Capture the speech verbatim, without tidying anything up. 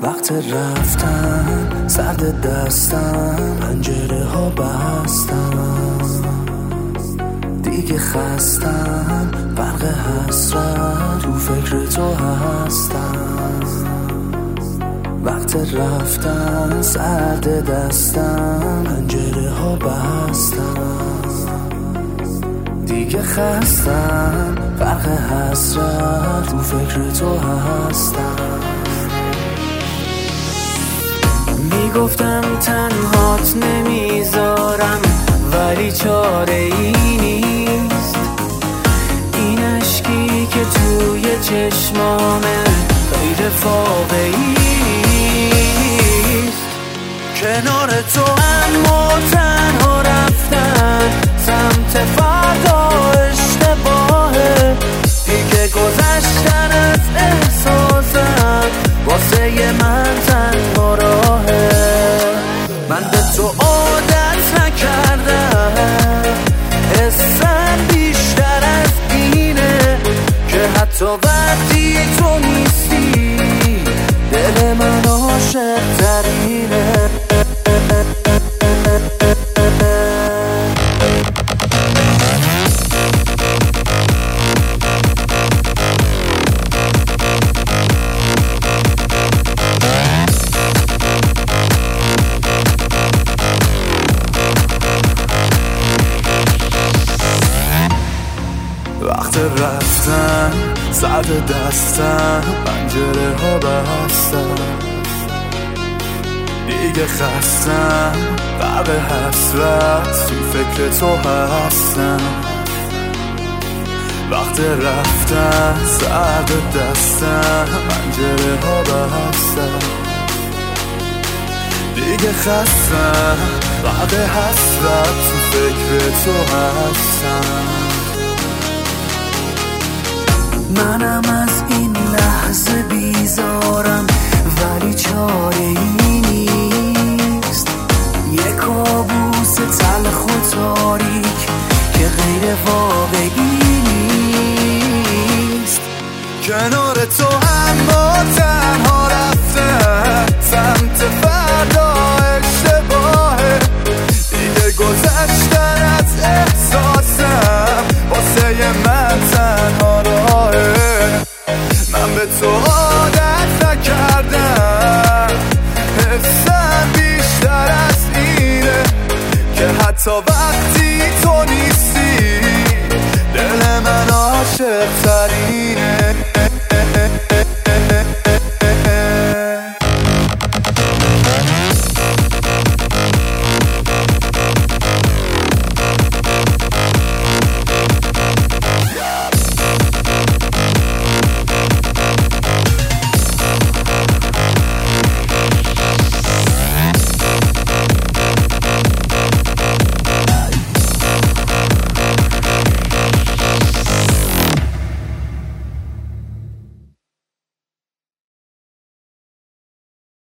وقت رفتن سرد دستم، پنجره ها بستم دیگه خستم، برق حسرت تو فکر تو هستم. وقت رفتن سرد دستم، پنجره ها بستم دیگه خستم، برق حسرت تو فکر تو هستم. میگفتم تنهات نمیذارم ولی چاره ای نیست، این اشکی که توی چشمامه غیر واقعی نیست. کنار تو اما تنها رفتن سمت فردا اشتباهه، دیگه گذشتن از احساسم واسه من تنها راهه. من به تو عادت نکردم، حسم بیشتر از اینه که حتی وقتی تو نیستی دل من عاشق ترینه. وقت رفتن سرد دستم، پنجره ها بستم دیگه خستم، غرق حسرت تو فکر تو هستم. وقت رفتن سرد دستم، پنجره ها بستم دیگه خستم، غرق حسرت تو فکر تو هستم. منم از این لحظه بیزارم ولی چاره ای نیست، یه کابوس تلخ و تاریک که غیر واقعی نیست. کنار تو اما تنها رفتن سمت فردا اشتباهه، دیگه گذشتن از احساسم واسه من تنها راهه. من به تو عادت نکردم، حسم بیشتر از اینه که حتی وقتی تو نیستی دل من عاشق ترینه.